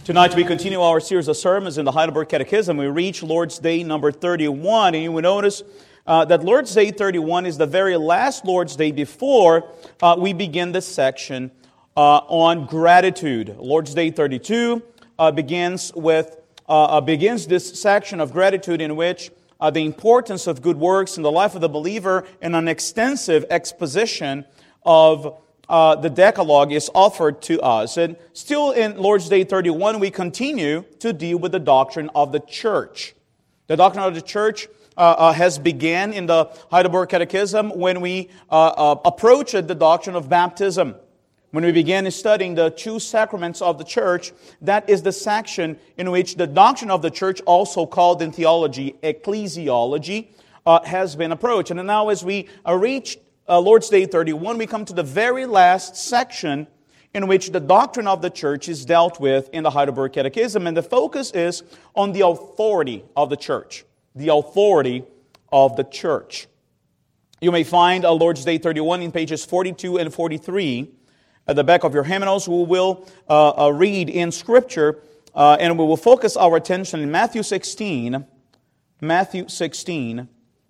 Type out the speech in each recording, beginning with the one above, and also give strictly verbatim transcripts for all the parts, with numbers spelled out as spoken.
Tonight we continue our series of sermons in the Heidelberg Catechism. We reach Lord's Day number thirty-one, and you will notice uh, that Lord's Day thirty-one is the very last Lord's Day before uh, we begin this section uh, on gratitude. Lord's Day thirty-two uh, begins with uh, uh, begins this section of gratitude in which uh, the importance of good works in the life of the believer and an extensive exposition of Uh, the Decalogue is offered to us. And still in Lord's Day thirty-one, we continue to deal with the doctrine of the church. The doctrine of the church uh, uh, has began in the Heidelberg Catechism when we uh, uh, approached the doctrine of baptism. When we began studying the two sacraments of the church, that is the section in which the doctrine of the church, also called in theology ecclesiology, uh, has been approached. And now as we uh, reach Uh, Lord's Day thirty-one, we come to the very last section in which the doctrine of the church is dealt with in the Heidelberg Catechism, and the focus is on the authority of the church. The authority of the church. You may find uh, Lord's Day thirty-one in pages forty-two and forty-three at the back of your hymnals. We will uh, uh, read in Scripture, uh, and we will focus our attention in Matthew sixteen. Matthew sixteen.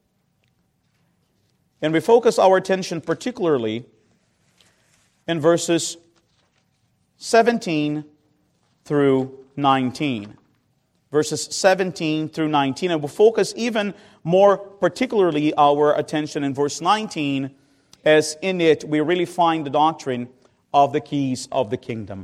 And we focus our attention particularly in verses seventeen through nineteen. Verses seventeen through nineteen. And we'll focus even more particularly our attention in verse nineteen, as in it we really find the doctrine of the keys of the kingdom.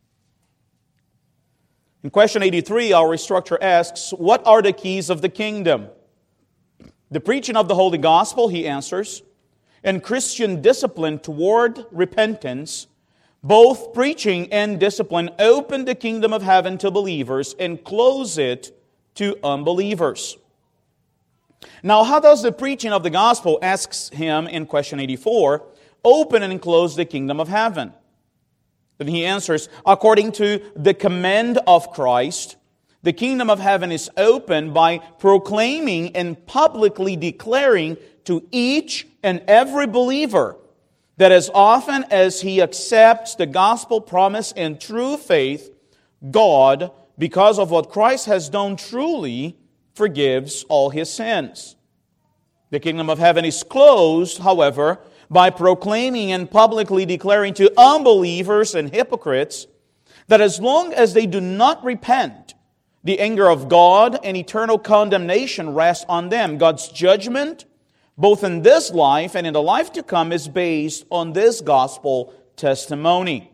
In question eighty-three, our instructor asks, what are the keys of the kingdom? The preaching of the Holy Gospel, he answers, and Christian discipline toward repentance. Both preaching and discipline open the kingdom of heaven to believers and close it to unbelievers. Now, how does the preaching of the Gospel, asks him in question eighty-four, open and close the kingdom of heaven? Then he answers, according to the command of Christ, the kingdom of heaven is opened by proclaiming and publicly declaring to each and every believer that as often as he accepts the gospel promise in true faith, God, because of what Christ has done, truly forgives all his sins. The kingdom of heaven is closed, however, by proclaiming and publicly declaring to unbelievers and hypocrites that as long as they do not repent, the anger of God and eternal condemnation rests on them. God's judgment, both in this life and in the life to come, is based on this gospel testimony.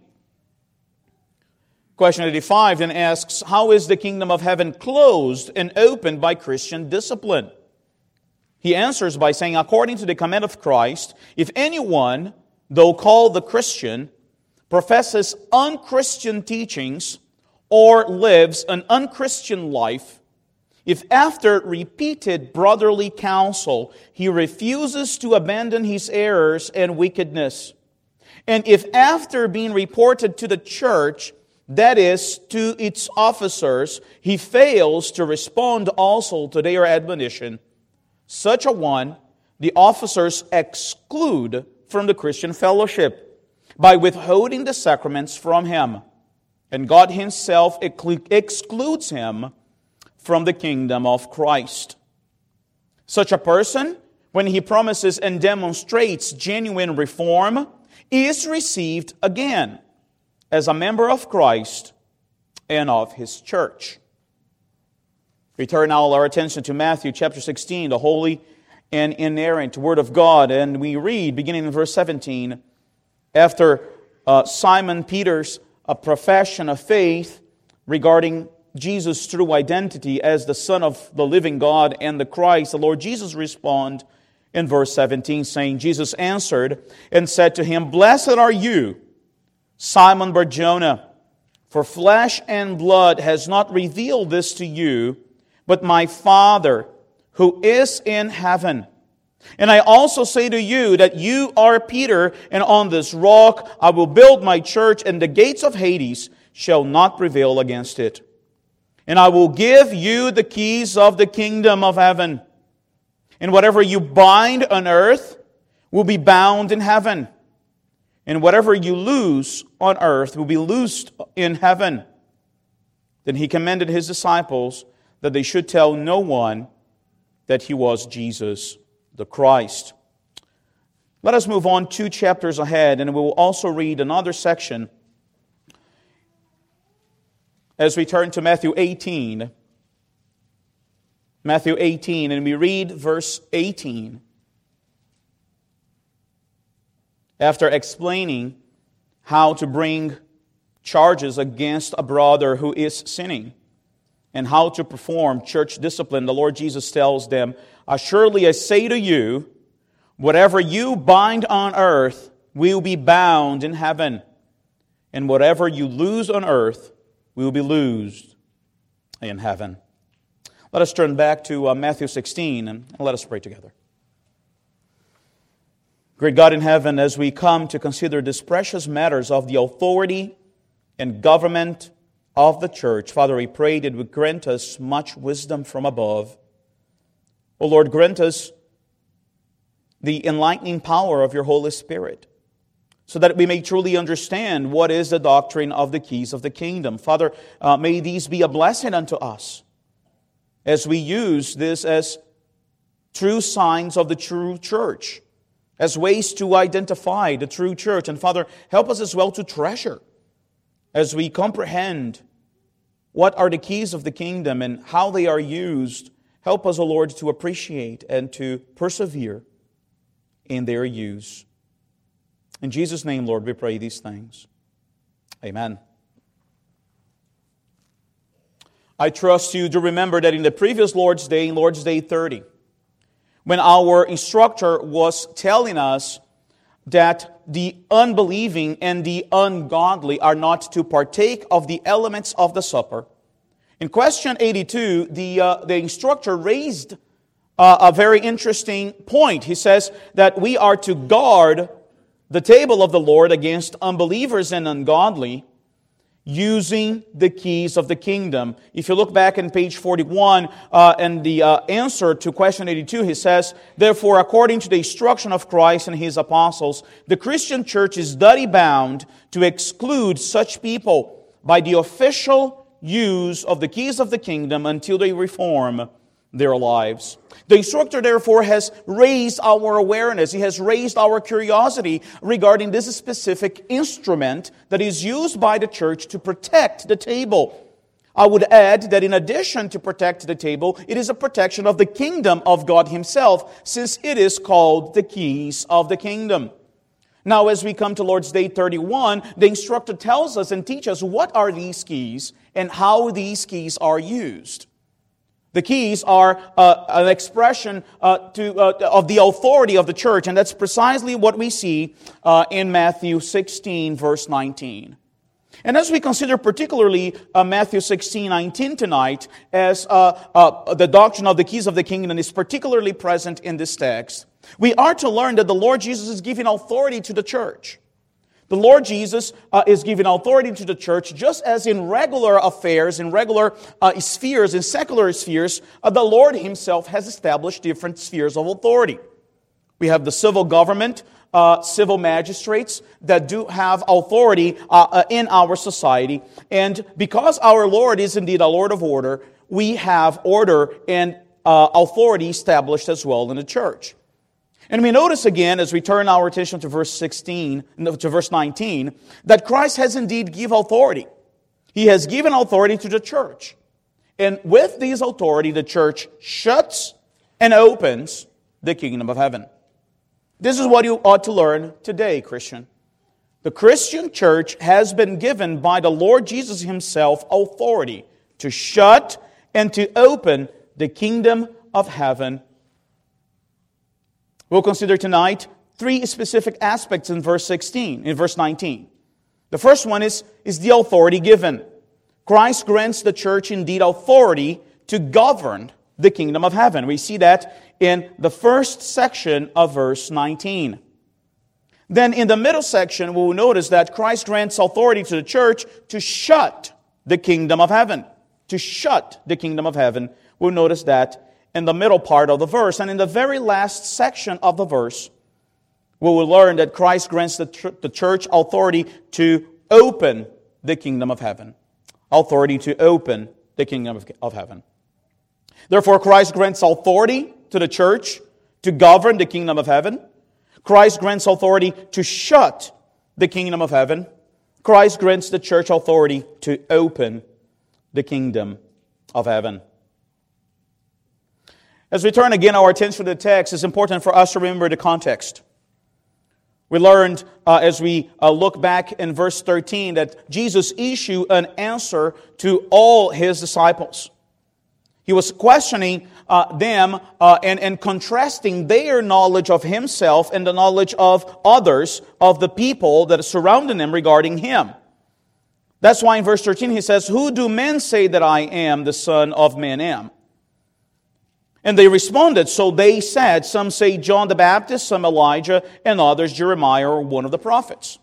Question eighty-five then asks, how is the kingdom of heaven closed and opened by Christian discipline? He answers by saying, according to the command of Christ, if anyone, though called the Christian, professes unchristian teachings, or lives an unchristian life, if after repeated brotherly counsel he refuses to abandon his errors and wickedness, and if after being reported to the church, that is, to its officers, he fails to respond also to their admonition, such a one the officers exclude from the Christian fellowship by withholding the sacraments from him. And God himself excludes him from the kingdom of Christ. Such a person, when he promises and demonstrates genuine reform, is received again as a member of Christ and of his church. We turn now our attention to Matthew chapter sixteen, the holy and inerrant Word of God. And we read, beginning in verse seventeen, after uh, Simon Peter's a profession of faith regarding Jesus' true identity as the Son of the living God and the Christ, the Lord Jesus responded in verse seventeen, saying, Jesus answered and said to him, Blessed are you, Simon Bar-Jonah, for flesh and blood has not revealed this to you, but my Father who is in heaven. And I also say to you that you are Peter, and on this rock I will build my church, and the gates of Hades shall not prevail against it. And I will give you the keys of the kingdom of heaven. And whatever you bind on earth will be bound in heaven. And whatever you loose on earth will be loosed in heaven. Then he commanded his disciples that they should tell no one that he was Jesus the Christ. Let us move on two chapters ahead, and we will also read another section as we turn to Matthew eighteen. Matthew eighteen, and we read verse eighteen. After explaining how to bring charges against a brother who is sinning and how to perform church discipline, the Lord Jesus tells them, "Surely I say to you, whatever you bind on earth will be bound in heaven, and whatever you loose on earth will be loosed in heaven." Let us turn back to uh, Matthew sixteen and let us pray together. Great God in heaven, as we come to consider these precious matters of the authority and government of the church, Father, we pray that you would grant us much wisdom from above. O Lord, grant us the enlightening power of your Holy Spirit, so that we may truly understand what is the doctrine of the keys of the kingdom. Father, uh, may these be a blessing unto us as we use this as true signs of the true church, as ways to identify the true church. And Father, help us as well to treasure as we comprehend what are the keys of the kingdom and how they are used. Help us, O Lord, to appreciate and to persevere in their use. In Jesus' name, Lord, we pray these things. Amen. I trust you to remember that in the previous Lord's Day, in Lord's Day thirty, when our instructor was telling us that the unbelieving and the ungodly are not to partake of the elements of the supper, in question eighty-two, the, uh, the instructor raised uh, a very interesting point. He says that we are to guard the table of the Lord against unbelievers and ungodly, using the keys of the kingdom. If you look back in page forty-one, uh, and the uh, answer to question eighty-two, he says, "Therefore, according to the instruction of Christ and His apostles, the Christian church is duty bound to exclude such people by the official use of the keys of the kingdom until they reform their lives." The instructor, therefore, has raised our awareness. He has raised our curiosity regarding this specific instrument that is used by the church to protect the table. I would add that in addition to protect the table, it is a protection of the kingdom of God Himself, since it is called the keys of the kingdom. Now, as we come to Lord's Day thirty-one, the instructor tells us and teaches us what are these keys and how these keys are used. The keys are uh, an expression uh, to, uh, of the authority of the church, and that's precisely what we see uh, in Matthew sixteen, verse nineteen. And as we consider particularly uh, Matthew sixteen, nineteen tonight, as uh, uh, the doctrine of the keys of the kingdom is particularly present in this text, we are to learn that the Lord Jesus is giving authority to the church. The Lord Jesus uh, is giving authority to the church, just as in regular affairs, in regular uh, spheres, in secular spheres, uh, the Lord Himself has established different spheres of authority. We have the civil government, uh, civil magistrates that do have authority uh, uh, in our society. And because our Lord is indeed a Lord of order, we have order and uh, authority established as well in the church. And we notice again, as we turn our attention to verse sixteen, to verse nineteen, that Christ has indeed given authority. He has given authority to the church. And with this authority, the church shuts and opens the kingdom of heaven. This is what you ought to learn today, Christian. The Christian church has been given by the Lord Jesus Himself authority to shut and to open the kingdom of heaven. We'll consider tonight three specific aspects in verse sixteen, in verse nineteen. The first one is, is the authority given. Christ grants the church indeed authority to govern the kingdom of heaven. We see that in the first section of verse nineteen. Then in the middle section, we will notice that Christ grants authority to the church to shut the kingdom of heaven. To shut the kingdom of heaven. We'll notice that in the middle part of the verse. And in the very last section of the verse, we will learn that Christ grants the, ch- the church authority to open the kingdom of heaven. authority to open the kingdom of, of heaven. Therefore, Christ grants authority to the church to govern the kingdom of heaven. Christ grants authority to shut the kingdom of heaven. Christ grants the church authority to open the kingdom of heaven. As we turn again our attention to the text, it's important for us to remember the context. We learned uh, as we uh, look back in verse thirteen that Jesus issued an answer to all His disciples. He was questioning uh, them uh, and, and contrasting their knowledge of Himself and the knowledge of others, of the people that are surrounding them regarding Him. That's why in verse thirteen He says, "Who do men say that I am, the Son of Man am?" And they responded, so they said, some say John the Baptist, some Elijah, and others Jeremiah or one of the prophets.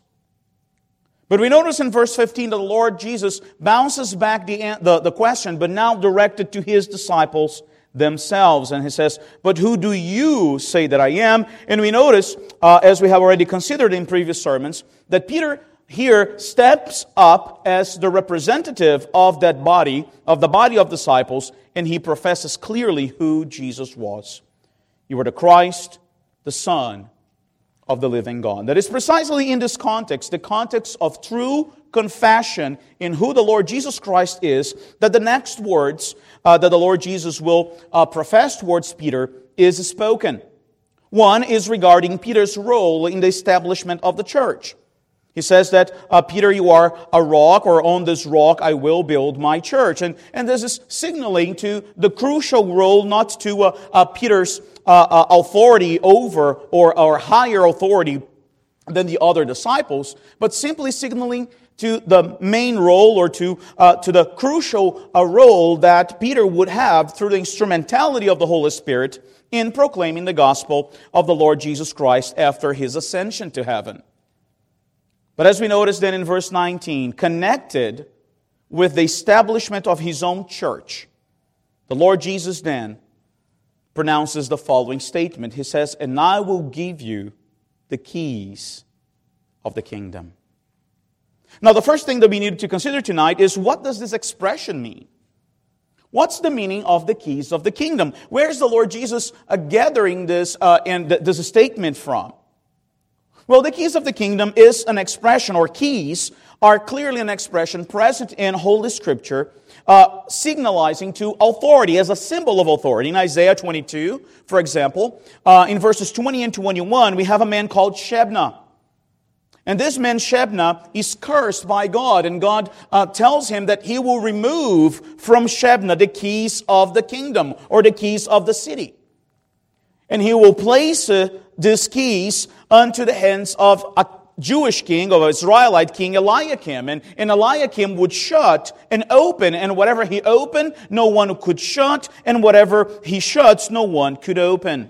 But we notice in verse fifteen that the Lord Jesus bounces back the, the, the question, but now directed to His disciples themselves. And He says, "But who do you say that I am?" And we notice, uh, as we have already considered in previous sermons, that Peter here steps up as the representative of that body, of the body of disciples, and he professes clearly who Jesus was. "You are the Christ, the Son of the living God." That is precisely in this context, the context of true confession in who the Lord Jesus Christ is, that the next words uh, that the Lord Jesus will uh, profess towards Peter is spoken. One is regarding Peter's role in the establishment of the church. He says that, uh, Peter, you are a rock, or on this rock I will build my church. And, and this is signaling to the crucial role, not to uh, uh, Peter's uh, uh, authority over or, or higher authority than the other disciples, but simply signaling to the main role or to, uh, to the crucial uh, role that Peter would have through the instrumentality of the Holy Spirit in proclaiming the gospel of the Lord Jesus Christ after His ascension to heaven. But as we notice then in verse nineteen, connected with the establishment of His own church, the Lord Jesus then pronounces the following statement. He says, "And I will give you the keys of the kingdom." Now, the first thing that we need to consider tonight is, what does this expression mean? What's the meaning of the keys of the kingdom? Where is the Lord Jesus uh, gathering this uh, and th- this statement from? Well, the keys of the kingdom is an expression, or keys are clearly an expression present in Holy Scripture, uh, signalizing to authority, as a symbol of authority. In Isaiah twenty-two, for example, uh, in verses twenty and twenty-one, we have a man called Shebna. And this man, Shebna, is cursed by God, and God uh, tells him that He will remove from Shebna the keys of the kingdom, or the keys of the city. And He will place uh, these keys unto the hands of a Jewish king, of an Israelite king, Eliakim. And, and Eliakim would shut and open, and whatever he opened, no one could shut, and whatever he shuts, no one could open.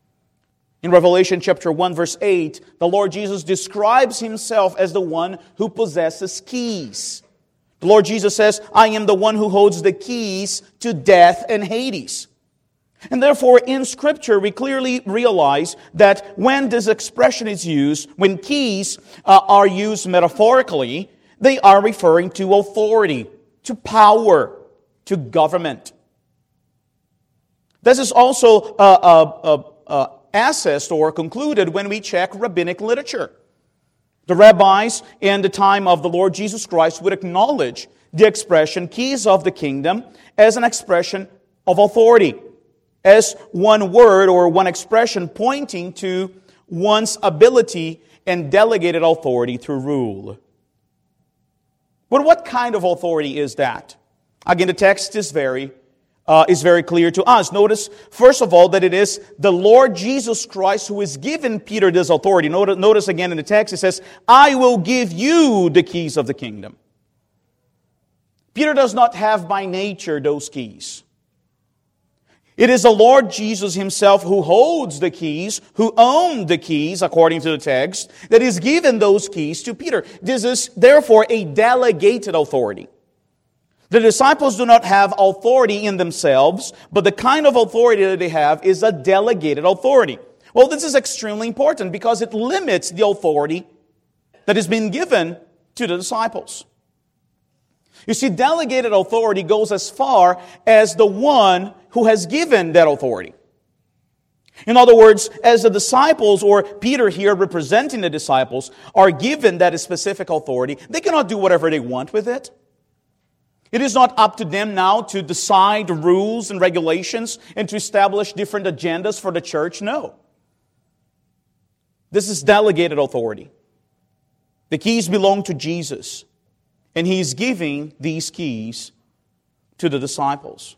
In Revelation chapter one, verse eight, the Lord Jesus describes Himself as the one who possesses keys. The Lord Jesus says, "I am the one who holds the keys to death and Hades." And therefore, in Scripture, we clearly realize that when this expression is used, when keys uh, are used metaphorically, they are referring to authority, to power, to government. This is also uh, uh, uh, assessed or concluded when we check rabbinic literature. The rabbis in the time of the Lord Jesus Christ would acknowledge the expression keys of the kingdom as an expression of authority, as one word or one expression pointing to one's ability and delegated authority to rule. But what kind of authority is that? Again, the text is very, uh, is very clear to us. Notice, first of all, that it is the Lord Jesus Christ who has given Peter this authority. Notice, notice again in the text, it says, "I will give you the keys of the kingdom." Peter does not have by nature those keys. It is the Lord Jesus Himself who holds the keys, who owns the keys, according to the text, that is given those keys to Peter. This is therefore a delegated authority. The disciples do not have authority in themselves, but the kind of authority that they have is a delegated authority. Well, this is extremely important because it limits the authority that has been given to the disciples. You see, delegated authority goes as far as the one who has given that authority. In other words, as the disciples, or Peter here representing the disciples, are given that specific authority, they cannot do whatever they want with it. It is not up to them now to decide rules and regulations and to establish different agendas for the church. No. This is delegated authority. The keys belong to Jesus, and He is giving these keys to the disciples.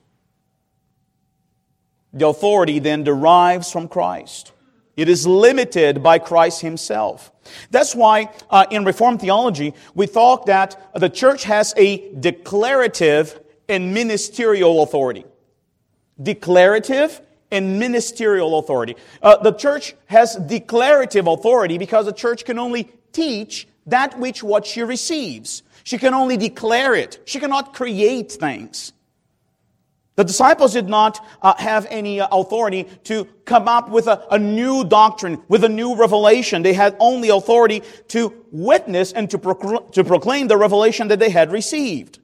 The authority then derives from Christ. It is limited by Christ Himself. That's why uh, in Reformed theology, we thought that the church has a declarative and ministerial authority. Declarative and ministerial authority. Uh, the church has declarative authority because the church can only teach that which what she receives. She can only declare it. She cannot create things. The disciples did not uh, have any uh, authority to come up with a, a new doctrine, with a new revelation. They had only authority to witness and to, procl- to proclaim the revelation that they had received.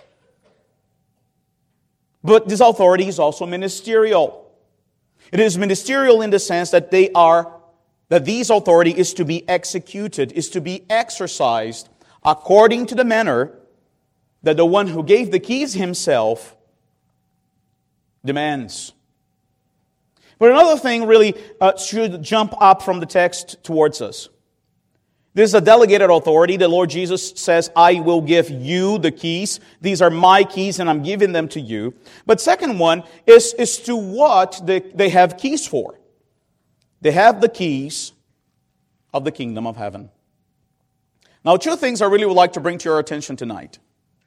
But this authority is also ministerial. It is ministerial in the sense that they are, that these authority is to be executed, is to be exercised according to the manner that the one who gave the keys himself demands. But another thing really uh, should jump up from the text towards us. This is a delegated authority. The Lord Jesus says, I will give you the keys. These are my keys and I'm giving them to you. But second one is, is to what they, they have keys for. They have the keys of the kingdom of heaven. Now, two things I really would like to bring to your attention tonight.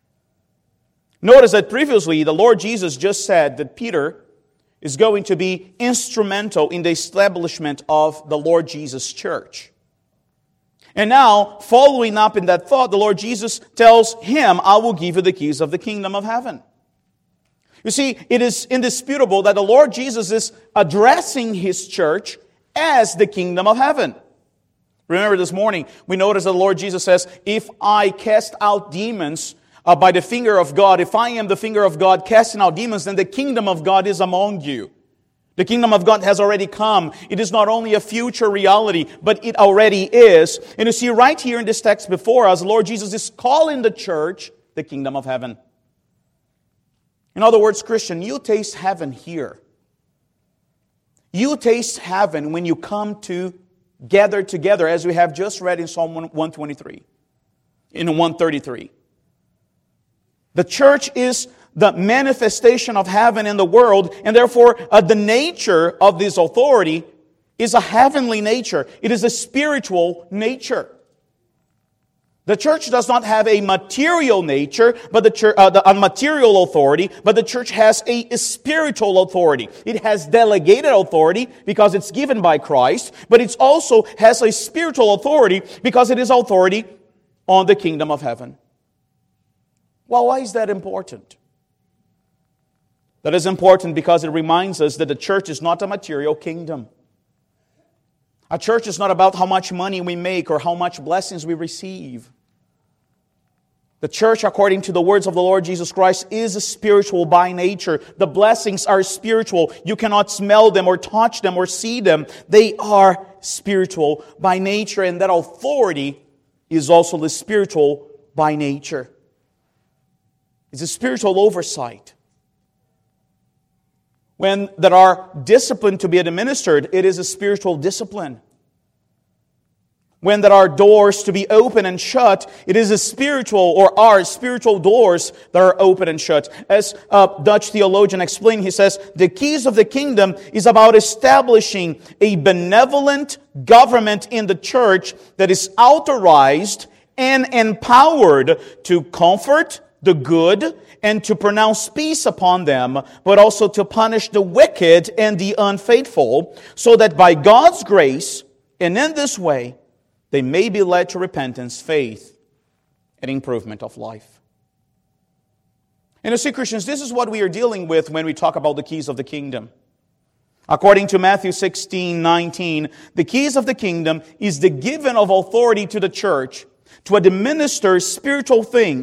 Notice that previously the Lord Jesus just said that Peter is going to be instrumental in the establishment of the Lord Jesus' church. And now, following up in that thought, the Lord Jesus tells him, I will give you the keys of the kingdom of heaven. You see, it is indisputable that the Lord Jesus is addressing His church as the kingdom of heaven. Remember this morning, we noticed that the Lord Jesus says, if I cast out demons Uh, by the finger of God, if I am the finger of God casting out demons, then the kingdom of God is among you. The kingdom of God has already come. It is not only a future reality, but it already is. And you see right here in this text before us, the Lord Jesus is calling the church the kingdom of heaven. In other words, Christian, you taste heaven here. You taste heaven when you come to gather together, as we have just read in Psalm one twenty-three, in one thirty-three. The church is the manifestation of heaven in the world, and therefore uh, the nature of this authority is a heavenly nature. It is a spiritual nature. The church does not have a material nature, but the, church, uh, the a material authority, but the church has a spiritual authority. It has delegated authority because it's given by Christ, but it also has a spiritual authority because it is authority on the kingdom of heaven. Well, why is that important? That is important because it reminds us that the church is not a material kingdom. A church is not about how much money we make or how much blessings we receive. The church, according to the words of the Lord Jesus Christ, is spiritual by nature. The blessings are spiritual. You cannot smell them or touch them or see them. They are spiritual by nature, and that authority is also the spiritual by nature. It's a spiritual oversight. When there are discipline to be administered, it is a spiritual discipline. When there are doors to be open and shut, it is a spiritual, or are spiritual doors that are open and shut. As a Dutch theologian explained, he says, the keys of the kingdom is about establishing a benevolent government in the church that is authorized and empowered to comfort the good, and to pronounce peace upon them, but also to punish the wicked and the unfaithful, so that by God's grace, and in this way, they may be led to repentance, faith, and improvement of life. And you see, Christians, this is what we are dealing with when we talk about the keys of the kingdom. According to Matthew sixteen nineteen, the keys of the kingdom is the giving of authority to the church to administer spiritual things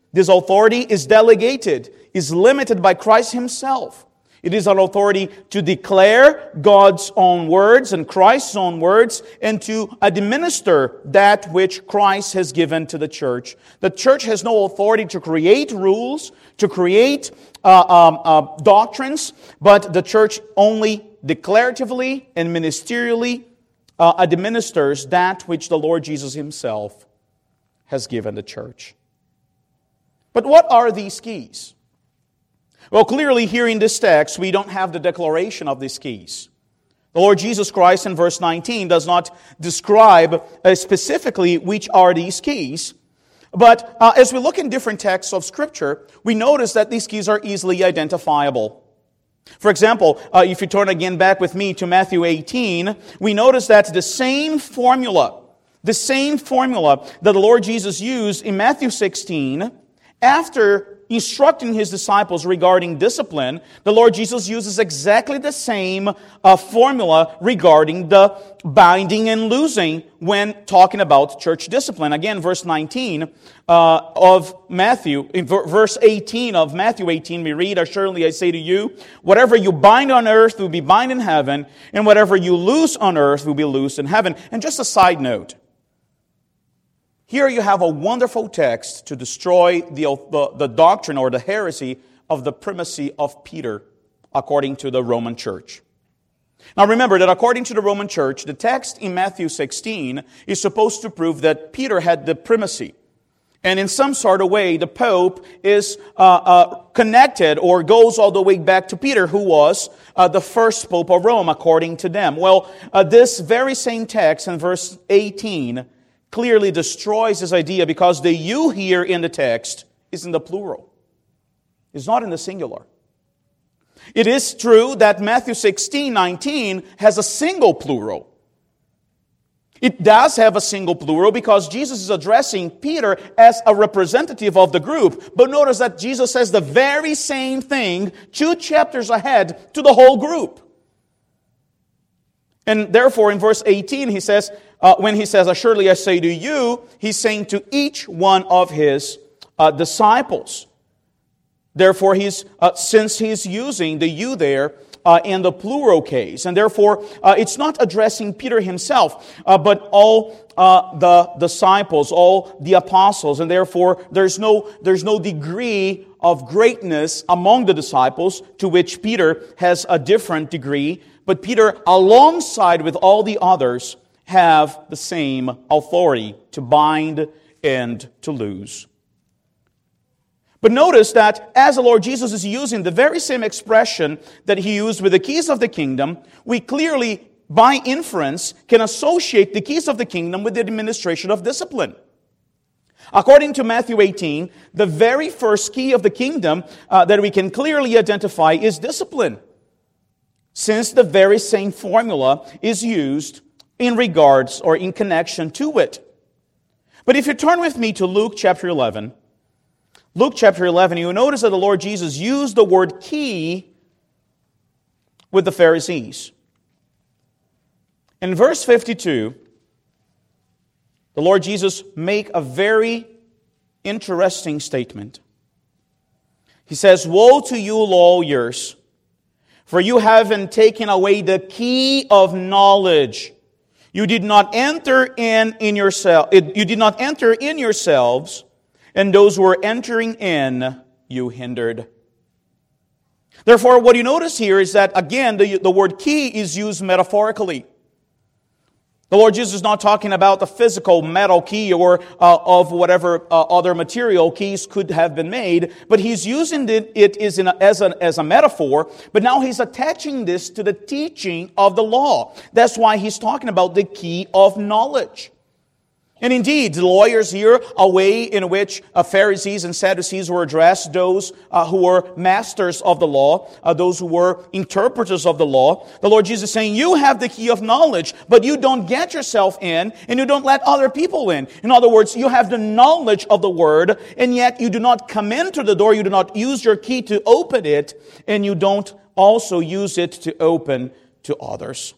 This authority is delegated, is limited by Christ Himself. It is an authority to declare God's own words and Christ's own words and to administer that which Christ has given to the church. The church has no authority to create rules, to create uh, um, uh, doctrines, but the church only declaratively and ministerially uh, administers that which the Lord Jesus Himself has given the church. But what are these keys? Well, clearly here in this text, we don't have the declaration of these keys. The Lord Jesus Christ in verse nineteen does not describe uh, specifically which are these keys. But uh, as we look in different texts of Scripture, we notice that these keys are easily identifiable. For example, uh, if you turn again back with me to Matthew eighteen, we notice that the same formula, the same formula that the Lord Jesus used in Matthew sixteen, after instructing His disciples regarding discipline, the Lord Jesus uses exactly the same uh, formula regarding the binding and loosing when talking about church discipline. Again, verse nineteen uh, of Matthew, in v- verse eighteen of Matthew eighteen, we read, "Surely I say to you, whatever you bind on earth will be bound in heaven, and whatever you loose on earth will be loosed in heaven." And just a side note, here you have a wonderful text to destroy the, the, the doctrine or the heresy of the primacy of Peter according to the Roman Church. Now remember that according to the Roman Church, the text in Matthew sixteen is supposed to prove that Peter had the primacy. And in some sort of way, the Pope is uh, uh, connected or goes all the way back to Peter, who was uh, the first Pope of Rome according to them. Well, uh, this very same text in verse eighteen clearly destroys this idea because the you here in the text is in the plural. It's not in the singular. It is true that Matthew sixteen nineteen has a single plural. It does have a single plural because Jesus is addressing Peter as a representative of the group. But notice that Jesus says the very same thing two chapters ahead to the whole group. And therefore, in verse eighteen, he says, uh, when he says, "Surely I say to you," he's saying to each one of his uh, disciples. Therefore, he's uh, since he's using the you there uh, in the plural case, and therefore uh, it's not addressing Peter himself, uh, but all uh, the disciples, all the apostles, and therefore there's no there's no degree of greatness among the disciples to which Peter has a different degree. But Peter, alongside with all the others, have the same authority to bind and to loose. But notice that as the Lord Jesus is using the very same expression that He used with the keys of the kingdom, we clearly, by inference, can associate the keys of the kingdom with the administration of discipline. According to Matthew eighteen, the very first key of the kingdom uh, that we can clearly identify is discipline, since the very same formula is used in regards or in connection to it. But if you turn with me to Luke chapter eleven, Luke chapter eleven, you notice that the Lord Jesus used the word key with the Pharisees. In verse fifty-two, the Lord Jesus make a very interesting statement. He says, "Woe to you, lawyers, for you haven't taken away the key of knowledge. You did not enter in in yourself. You did not enter in yourselves, and those who were entering in you hindered." Therefore, what you notice here is that, again, the, the word key is used metaphorically. The Lord Jesus is not talking about the physical metal key or uh, of whatever uh, other material keys could have been made, but He's using it, it is in a, as, a, as a metaphor, but now He's attaching this to the teaching of the law. That's why He's talking about the key of knowledge. And indeed, the lawyers here, a way in which uh, Pharisees and Sadducees were addressed, those uh, who were masters of the law, uh, those who were interpreters of the law. The Lord Jesus is saying, you have the key of knowledge, but you don't get yourself in, and you don't let other people in. In other words, you have the knowledge of the Word, and yet you do not come into the door, you do not use your key to open it, and you don't also use it to open to others.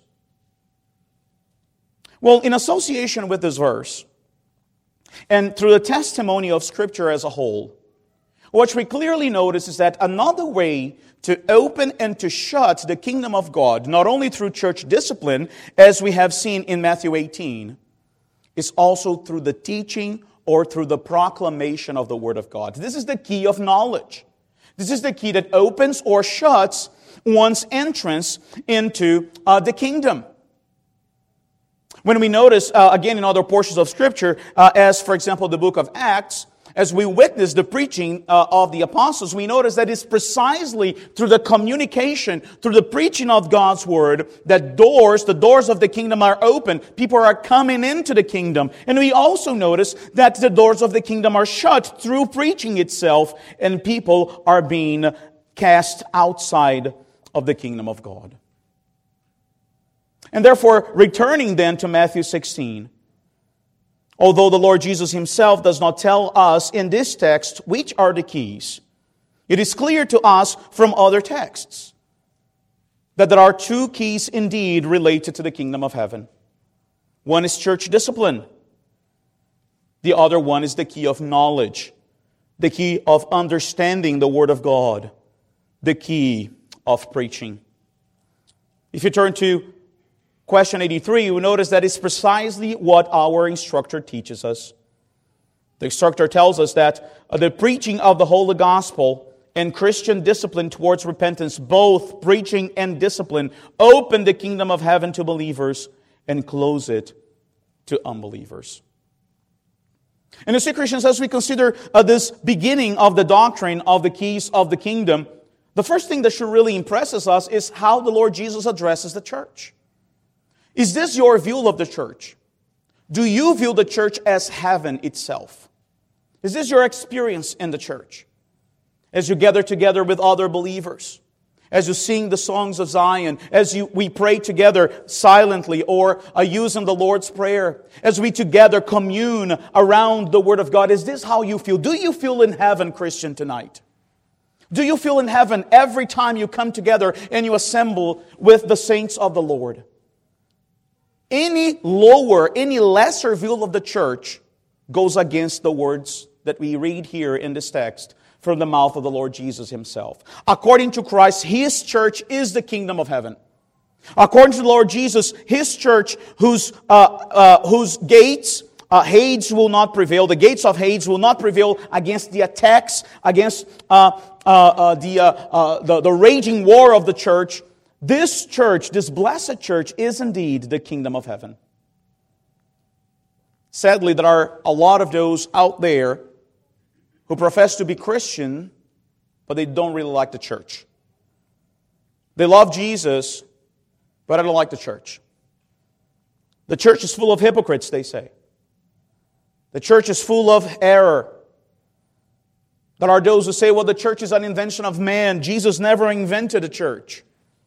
Well, in association with this verse, and through the testimony of Scripture as a whole, What we clearly notice is that another way to open and to shut the kingdom of God, not only through church discipline, as we have seen in Matthew eighteen, is also through the teaching or through the proclamation of the Word of God. This is the key of knowledge. This is the key that opens or shuts one's entrance into uh, the kingdom. When we notice, uh, again in other portions of Scripture, uh, as for example the book of Acts, as we witness the preaching uh, of the apostles, we notice that it's precisely through the communication, through the preaching of God's Word, that doors, the doors of the kingdom are open. People are coming into the kingdom. And we also notice that the doors of the kingdom are shut through preaching itself, and people are being cast outside of the kingdom of God. And therefore, returning then to Matthew sixteen, although the Lord Jesus Himself does not tell us in this text which are the keys, it is clear to us from other texts that there are two keys indeed related to the kingdom of heaven. One is church discipline. The other one is the key of knowledge, the key of understanding the Word of God, the key of preaching. If you turn to Question eighty-three, you will notice that it's precisely what our instructor teaches us. The instructor tells us that the preaching of the Holy Gospel and Christian discipline towards repentance, both preaching and discipline, open the kingdom of heaven to believers and close it to unbelievers. And you see, Christians, as we consider uh, this beginning of the doctrine of the keys of the kingdom, the first thing that should really impress us is how the Lord Jesus addresses the church. Is this your view of the church? Do you view the church as heaven itself? Is this your experience in the church? As you gather together with other believers, as you sing the songs of Zion, as you, we pray together silently or uh, using the Lord's Prayer, as we together commune around the Word of God, is this how you feel? Do you feel in heaven, Christian, tonight? Do you feel in heaven every time you come together and you assemble with the saints of the Lord? Any lower, any lesser view of the church goes against the words that we read here in this text from the mouth of the Lord Jesus Himself. According to Christ, His church is the kingdom of heaven. According to the Lord Jesus, His church, whose uh, uh, whose gates, uh, Hades will not prevail. The gates of Hades will not prevail against the attacks, against uh, uh, uh, the, uh, uh, the the raging war of the church. This church, this blessed church, is indeed the kingdom of heaven. Sadly, there are a lot of those out there who profess to be Christian, but they don't really like the church. They love Jesus, but I don't like the church. The church is full of hypocrites, they say. The church is full of error. There are those who say, well, the church is an invention of man. Jesus never invented a church.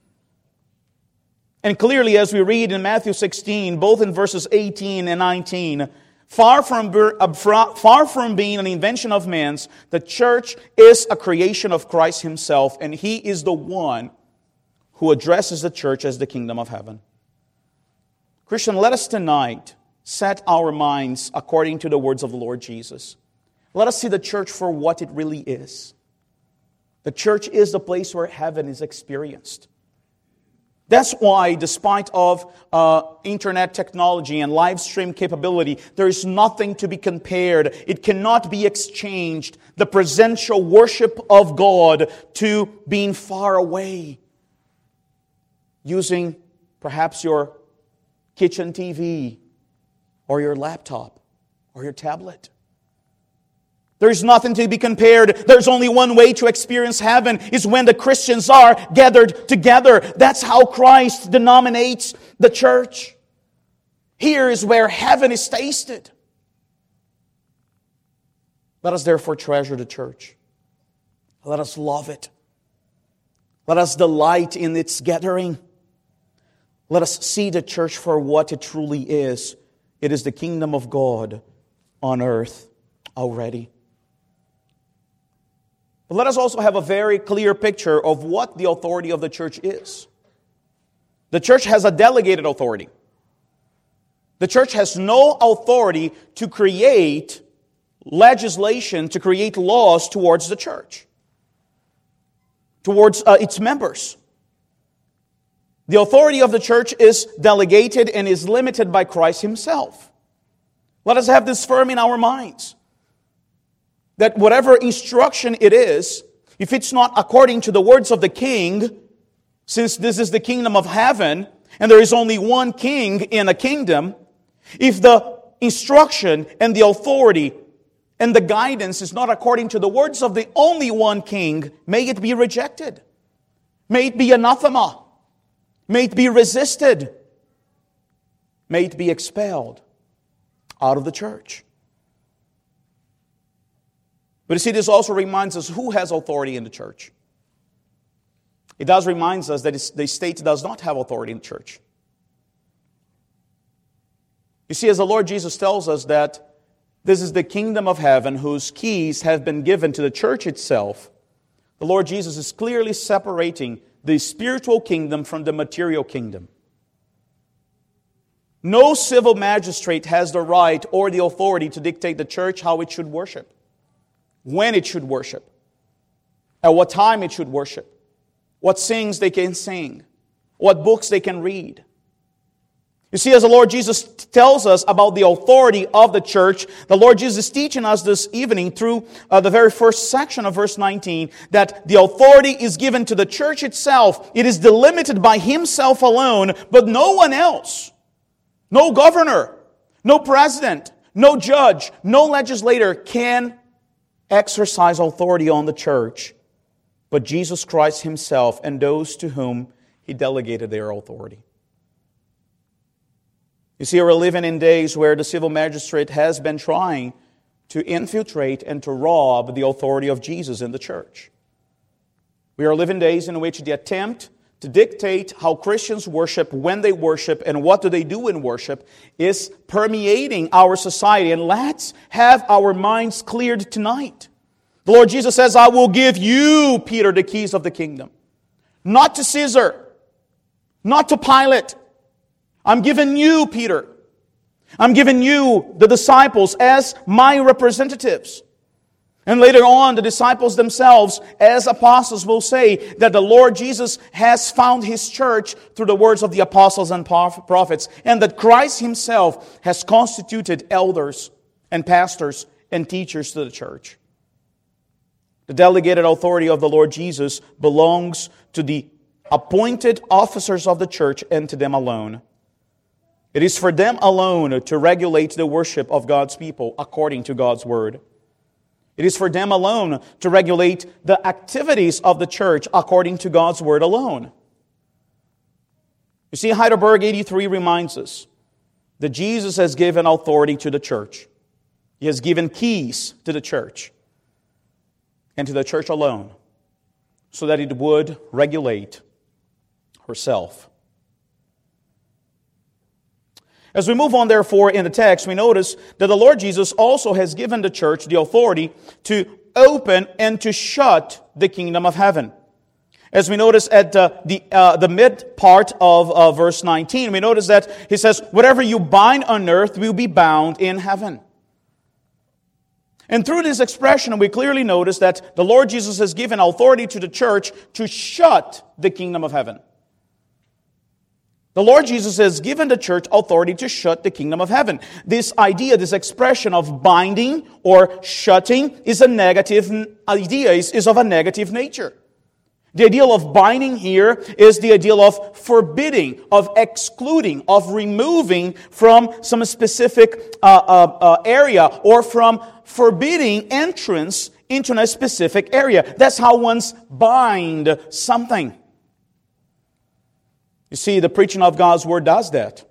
And clearly, as we read in Matthew sixteen, both in verses eighteen and nineteen, far from, far from being an invention of man's, the church is a creation of Christ Himself, and He is the one who addresses the church as the kingdom of heaven. Christian, let us tonight set our minds according to the words of the Lord Jesus. Let us see the church for what it really is. The church is the place where heaven is experienced. That's why, despite of uh, internet technology and live stream capability, there is nothing to be compared. It cannot be exchanged. The presential worship of God to being far away, using perhaps your kitchen T V or your laptop or your tablet. There's nothing to be compared. There's only one way to experience heaven, is when the Christians are gathered together. That's how Christ denominates the church. Here is where heaven is tasted. Let us therefore treasure the church. Let us love it. Let us delight in its gathering. Let us see the church for what it truly is. It is the kingdom of God on earth already. But let us also have a very clear picture of what the authority of the church is. The church has a delegated authority. The church has no authority to create legislation to create laws towards the church, towards uh, its members. The authority of the church is delegated and is limited by Christ Himself. Let us have this firm in our minds, that whatever instruction it is, if it's not according to the words of the king, since this is the kingdom of heaven, and there is only one king in a kingdom, if the instruction and the authority and the guidance is not according to the words of the only one king, may it be rejected. May it be anathema. May it be resisted. May it be expelled out of the church. But you see, this also reminds us who has authority in the church. It does remind us that the state does not have authority in the church. You see, as the Lord Jesus tells us that this is the kingdom of heaven whose keys have been given to the church itself, the Lord Jesus is clearly separating the spiritual kingdom from the material kingdom. No civil magistrate has the right or the authority to dictate the church how it should worship, when it should worship, at what time it should worship, what sings they can sing, what books they can read. You see, as the Lord Jesus tells us about the authority of the church, the Lord Jesus is teaching us this evening through uh, the very first section of verse nineteen, that the authority is given to the church itself. It is delimited by Himself alone, but no one else. No governor, no president, no judge, no legislator can exercise authority on the church, but Jesus Christ Himself and those to whom He delegated their authority. You see, we're living in days where the civil magistrate has been trying to infiltrate and to rob the authority of Jesus in the church. We are living days in which the attempt to dictate how Christians worship, when they worship, and what do they do in worship is permeating our society. And let's have our minds cleared tonight. The Lord Jesus says, I will give you, Peter, the keys of the kingdom. Not to Caesar, not to Pilate. I'm giving you, Peter. I'm giving you, the disciples, as my representatives. And later on, the disciples themselves, as apostles, will say that the Lord Jesus has found His church through the words of the apostles and prophets, and that Christ Himself has constituted elders and pastors and teachers to the church. The delegated authority of the Lord Jesus belongs to the appointed officers of the church and to them alone. It is for them alone to regulate the worship of God's people according to God's Word. It is for them alone to regulate the activities of the church according to God's Word alone. You see, Heidelberg eighty-three reminds us that Jesus has given authority to the church. He has given keys to the church and to the church alone so that it would regulate herself. As we move on, therefore, in the text, we notice that the Lord Jesus also has given the church the authority to open and to shut the kingdom of heaven. As we notice at uh, the uh, the mid part of uh, verse nineteen, we notice that He says, whatever you bind on earth will be bound in heaven. And through this expression, we clearly notice that the Lord Jesus has given authority to the church to shut the kingdom of heaven. The Lord Jesus has given the church authority to shut the kingdom of heaven. This idea, this expression of binding or shutting is a negative idea, is, is of a negative nature. The idea of binding here is the idea of forbidding, of excluding, of removing from some specific uh, uh, uh, area, or from forbidding entrance into a specific area. That's how one's bind something. You see, the preaching of God's Word does that.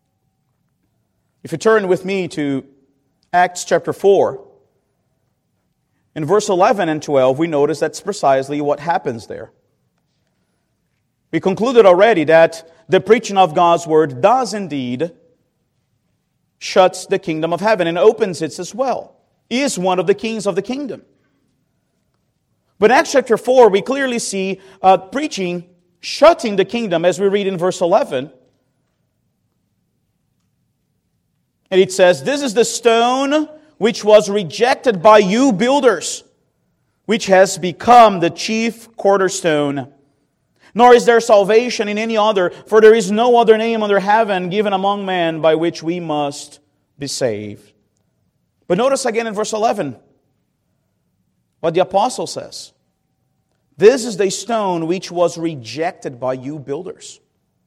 If you turn with me to Acts chapter four, in verse eleven and twelve, we notice that's precisely what happens there. We concluded already that the preaching of God's Word does indeed shuts the kingdom of heaven and opens it as well. He is one of the kings of the kingdom. But in Acts chapter four, we clearly see uh, preaching shutting the kingdom, as we read in verse eleven. And it says, this is the stone which was rejected by you builders, which has become the chief cornerstone. Nor is there salvation in any other, for there is no other name under heaven given among men by which we must be saved. But notice again in verse eleven what the apostle says. This is the stone which was rejected by you builders.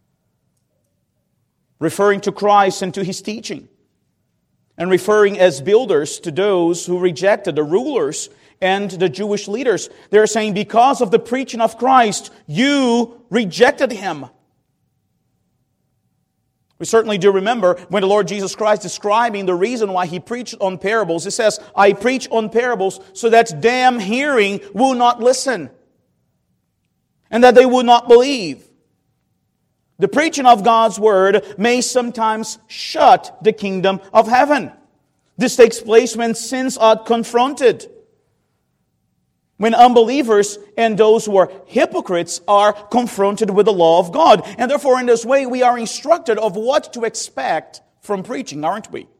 Referring to Christ and to His teaching. And referring as builders to those who rejected the rulers and the Jewish leaders. They're saying, because of the preaching of Christ, you rejected Him. We certainly do remember when the Lord Jesus Christ describing the reason why He preached on parables. He says, I preach on parables so that them hearing will not listen. And that they would not believe. The preaching of God's Word may sometimes shut the kingdom of heaven. This takes place when sins are confronted. When unbelievers and those who are hypocrites are confronted with the law of God. And therefore, in this way, we are instructed of what to expect from preaching, aren't we?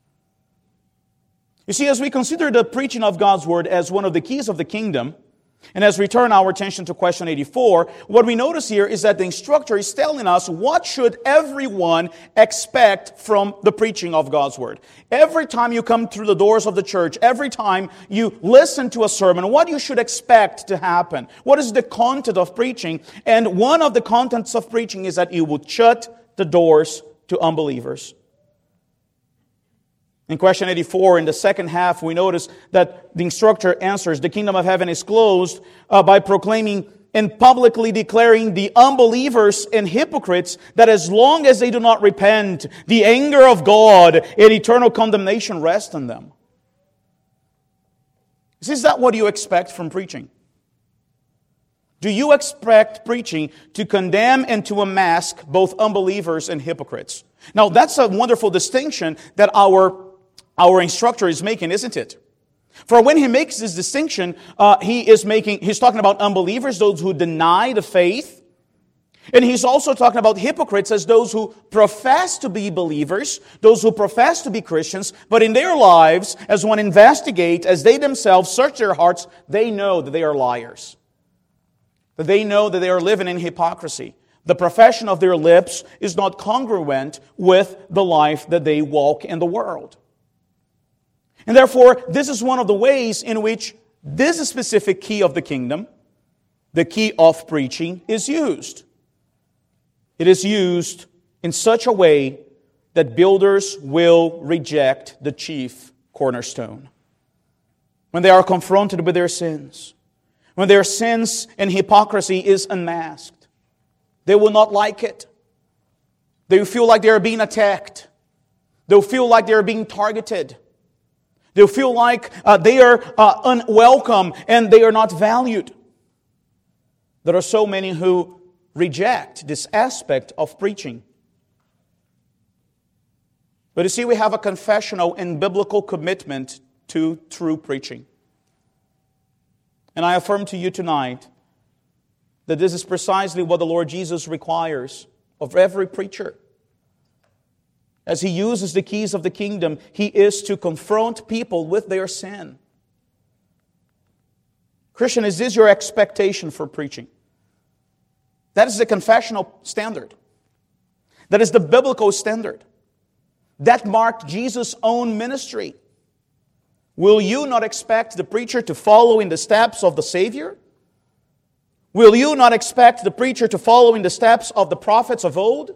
You see, as we consider the preaching of God's Word as one of the keys of the kingdom, and as we turn our attention to question eighty-four, what we notice here is that the instructor is telling us what should everyone expect from the preaching of God's Word. Every time you come through the doors of the church, every time you listen to a sermon, what you should expect to happen. What is the content of preaching? And one of the contents of preaching is that you would shut the doors to unbelievers. In question eighty-four, in the second half, we notice that the instructor answers, the kingdom of heaven is closed uh, by proclaiming and publicly declaring the unbelievers and hypocrites that as long as they do not repent, the anger of God and eternal condemnation rest on them. Is that what you expect from preaching? Do you expect preaching to condemn and to unmask both unbelievers and hypocrites? Now, that's a wonderful distinction that our Our instructor is making, isn't it? For when he makes this distinction, uh, he is making, he's talking about unbelievers, those who deny the faith. And he's also talking about hypocrites as those who profess to be believers, those who profess to be Christians, but in their lives, as one investigates, as they themselves search their hearts, they know that they are liars. That they know that they are living in hypocrisy. The profession of their lips is not congruent with the life that they walk in the world. And therefore, this is one of the ways in which this specific key of the kingdom, the key of preaching, is used. It is used in such a way that builders will reject the chief cornerstone. When they are confronted with their sins, when their sins and hypocrisy is unmasked, they will not like it. They will feel like they are being attacked. They'll feel like they are being targeted. They'll feel like uh, they are uh, unwelcome and they are not valued. There are so many who reject this aspect of preaching. But you see, we have a confessional and biblical commitment to true preaching. And I affirm to you tonight that this is precisely what the Lord Jesus requires of every preacher. As He uses the keys of the kingdom, He is to confront people with their sin. Christian, is this your expectation for preaching? That is the confessional standard. That is the biblical standard. That marked Jesus' own ministry. Will you not expect the preacher to follow in the steps of the Savior? Will you not expect the preacher to follow in the steps of the prophets of old?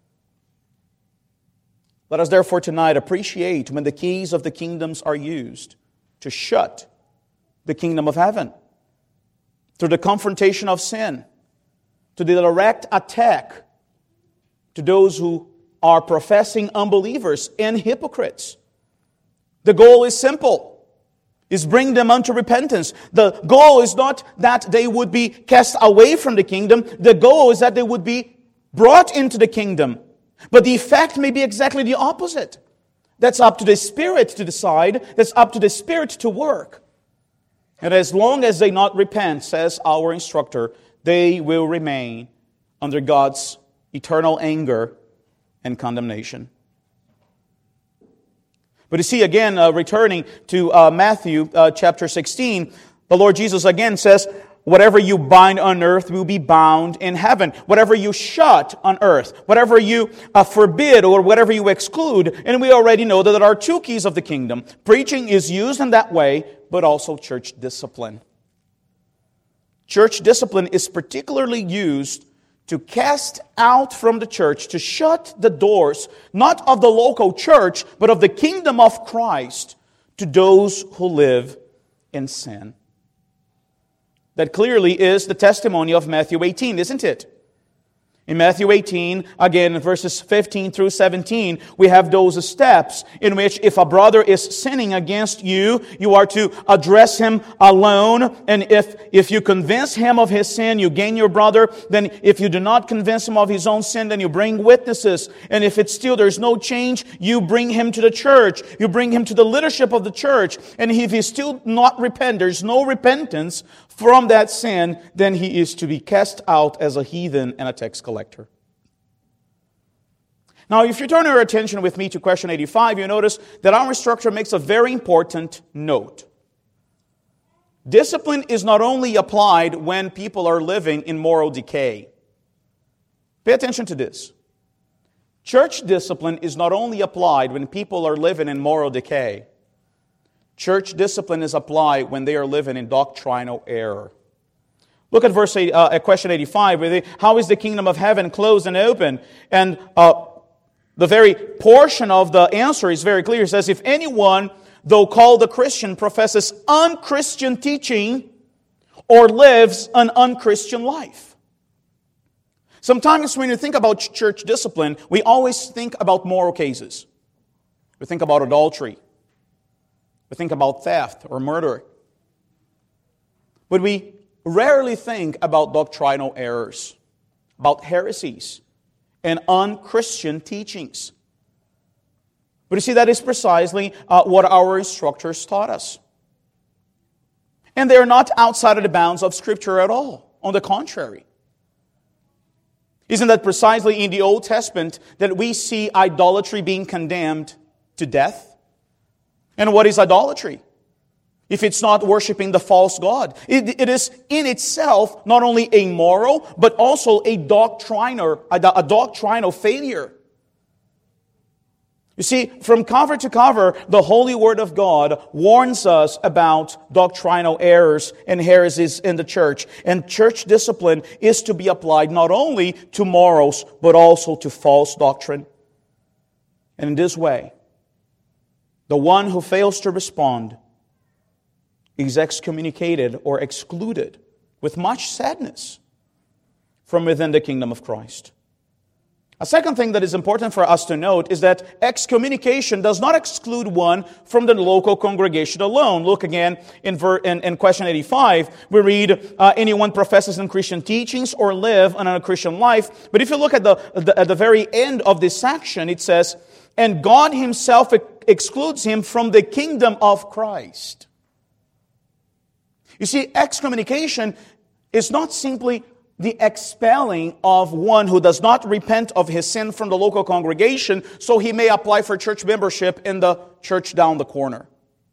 Let us therefore tonight appreciate when the keys of the kingdoms are used to shut the kingdom of heaven. Through the confrontation of sin, to the direct attack to those who are professing unbelievers and hypocrites. The goal is simple, is bring them unto repentance. The goal is not that they would be cast away from the kingdom. The goal is that they would be brought into the kingdom. But the effect may be exactly the opposite. That's up to the Spirit to decide. That's up to the Spirit to work. And as long as they not repent, says our instructor, they will remain under God's eternal anger and condemnation. But you see, again, uh, returning to uh, Matthew uh, chapter sixteen, the Lord Jesus again says, whatever you bind on earth will be bound in heaven. Whatever you shut on earth, whatever you uh, forbid or whatever you exclude. And we already know that there are two keys of the kingdom. Preaching is used in that way, but also church discipline. Church discipline is particularly used to cast out from the church, to shut the doors, not of the local church, but of the kingdom of Christ to those who live in sin. That clearly is the testimony of Matthew eighteen, isn't it? In Matthew eighteen, again, in verses fifteen through seventeen, we have those steps in which if a brother is sinning against you, you are to address him alone. And if, if you convince him of his sin, you gain your brother. Then if you do not convince him of his own sin, then you bring witnesses. And if it's still there's no change, you bring him to the church. You bring him to the leadership of the church. And if he still not repent, there's no repentance from that sin, then he is to be cast out as a heathen and a tax collector. Now, if you turn your attention with me to question eighty-five, you notice that our instructor makes a very important note. Discipline is not only applied when people are living in moral decay. Pay attention to this. Church discipline is not only applied when people are living in moral decay. Church discipline is applied when they are living in doctrinal error. Look at verse eight, uh, at question eighty-five. Where they, how is the kingdom of heaven closed and open? And uh, the very portion of the answer is very clear. It says, if anyone, though called a Christian, professes unchristian teaching or lives an unchristian life. Sometimes when you think about church discipline, we always think about moral cases. We think about adultery. We think about theft or murder. But we rarely think about doctrinal errors, about heresies, and unchristian teachings. But you see, that is precisely uh, what our instructors taught us. And they are not outside of the bounds of Scripture at all. On the contrary. Isn't that precisely in the Old Testament that we see idolatry being condemned to death? And what is idolatry? If it's not worshiping the false god. It, it is in itself not only amoral, but also a doctrinal, a, a doctrinal failure. You see, from cover to cover, the Holy Word of God warns us about doctrinal errors and heresies in the church. And church discipline is to be applied not only to morals, but also to false doctrine. And in this way, the one who fails to respond is excommunicated or excluded with much sadness from within the kingdom of Christ. A second thing that is important for us to note is that excommunication does not exclude one from the local congregation alone. Look again in, ver, in, in question eighty-five. We read, uh, anyone professes in Christian teachings or live an unchristian life. But if you look at the, the, at the very end of this section, it says, and God Himself excludes him from the kingdom of Christ. You see, excommunication is not simply the expelling of one who does not repent of his sin from the local congregation so he may apply for church membership in the church down the corner.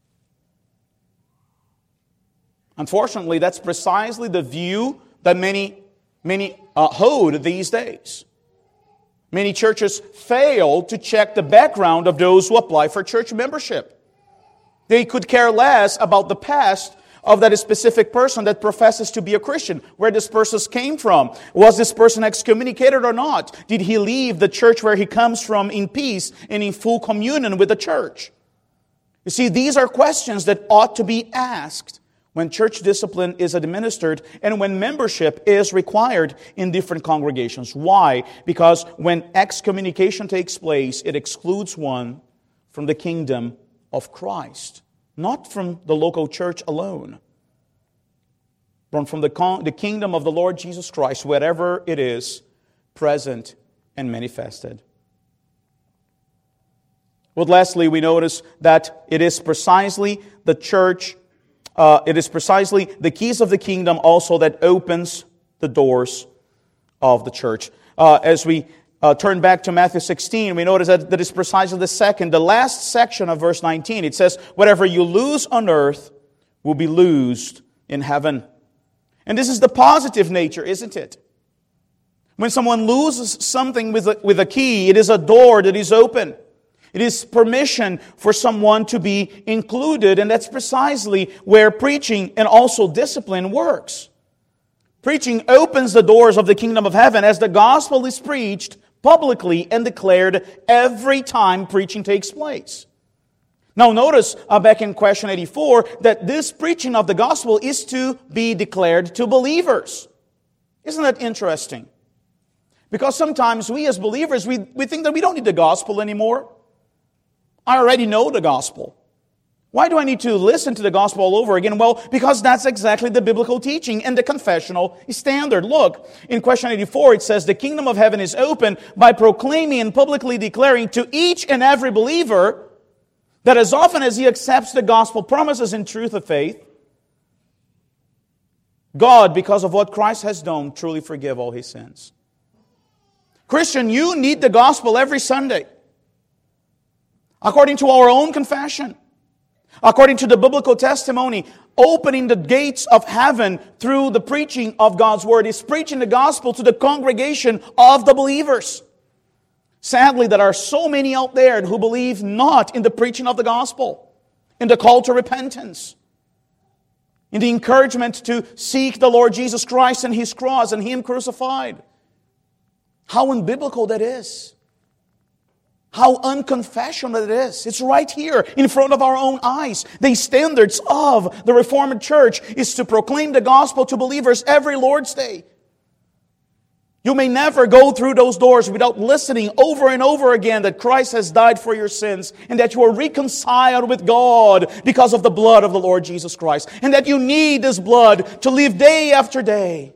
Unfortunately, that's precisely the view that many, many uh, hold these days. Many churches fail to check the background of those who apply for church membership. They could care less about the past of that specific person that professes to be a Christian, where this person came from. Was this person excommunicated or not? Did he leave the church where he comes from in peace and in full communion with the church? You see, these are questions that ought to be asked when church discipline is administered and when membership is required in different congregations. Why? Because when excommunication takes place, it excludes one from the kingdom of Christ. Not from the local church alone, but from the, con- the kingdom of the Lord Jesus Christ, wherever it is present and manifested. Well, lastly, we notice that it is precisely the church, uh, it is precisely the keys of the kingdom also that opens the doors of the church. Uh, as we uh, turn back to Matthew sixteen, we notice that that is precisely the second, the last section of verse nineteen. It says, whatever you lose on earth will be loosed in heaven. And this is the positive nature, isn't it? When someone loses something with a, with a key, it is a door that is open. It is permission for someone to be included, and that's precisely where preaching and also discipline works. Preaching opens the doors of the kingdom of heaven as the gospel is preached publicly and declared every time preaching takes place. Now notice uh, back in question eighty-four that this preaching of the gospel is to be declared to believers. Isn't that interesting? Because sometimes we as believers, we, we think that we don't need the gospel anymore. I already know the gospel. Why do I need to listen to the gospel all over again? Well, because that's exactly the biblical teaching and the confessional standard. Look, in question eighty-four, it says, the kingdom of heaven is open by proclaiming and publicly declaring to each and every believer that as often as he accepts the gospel promises in truth of faith, God, because of what Christ has done, truly forgive all his sins. Christian, you need the gospel every Sunday. According to our own confession, according to the biblical testimony, opening the gates of heaven through the preaching of God's word is preaching the gospel to the congregation of the believers. Sadly, there are so many out there who believe not in the preaching of the gospel, in the call to repentance, in the encouragement to seek the Lord Jesus Christ and His cross and Him crucified. How unbiblical that is. How unconfessional it is. It's right here in front of our own eyes. The standards of the Reformed Church is to proclaim the gospel to believers every Lord's Day. You may never go through those doors without listening over and over again that Christ has died for your sins and that you are reconciled with God because of the blood of the Lord Jesus Christ and that you need this blood to live day after day.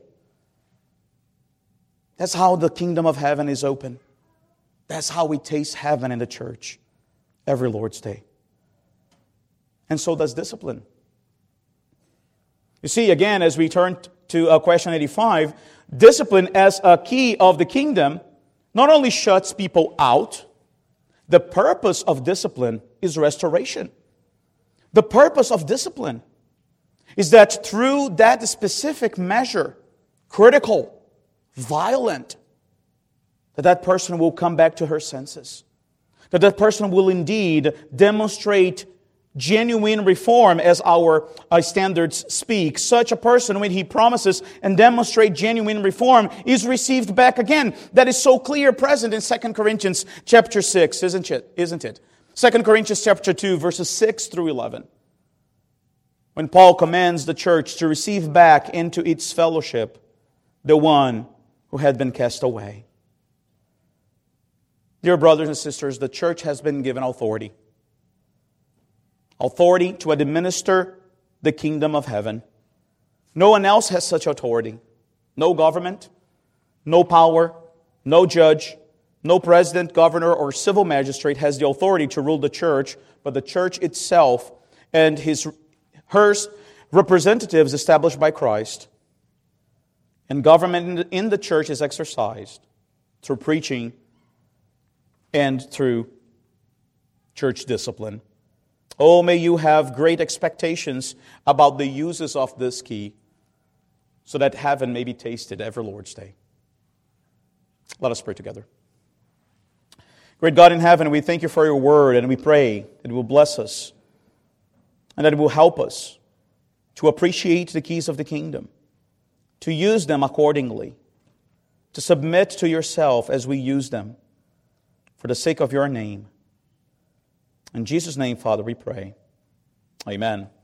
That's how the kingdom of heaven is open. That's how we taste heaven in the church every Lord's Day. And so does discipline. You see, again, as we turn to uh, question eighty-five, discipline as a key of the kingdom not only shuts people out, the purpose of discipline is restoration. The purpose of discipline is that through that specific measure, critical, violent, that that person will come back to her senses. That that person will indeed demonstrate genuine reform as our uh, standards speak. Such a person, when he promises and demonstrates genuine reform, is received back again. That is so clear present in Second Corinthians chapter six, isn't it? Isn't it? Second Corinthians chapter two, verses six through eleven. When Paul commands the church to receive back into its fellowship the one who had been cast away. Dear brothers and sisters, the church has been given authority. Authority to administer the kingdom of heaven. No one else has such authority. No government, no power, no judge, no president, governor, or civil magistrate has the authority to rule the church, but the church itself and his, hers representatives established by Christ. And government in the church is exercised through preaching and through church discipline. Oh, may you have great expectations about the uses of this key so that heaven may be tasted every Lord's Day. Let us pray together. Great God in heaven, we thank you for your word and we pray that it will bless us and that it will help us to appreciate the keys of the kingdom, to use them accordingly, to submit to yourself as we use them for the sake of your name. In Jesus' name, Father, we pray. Amen.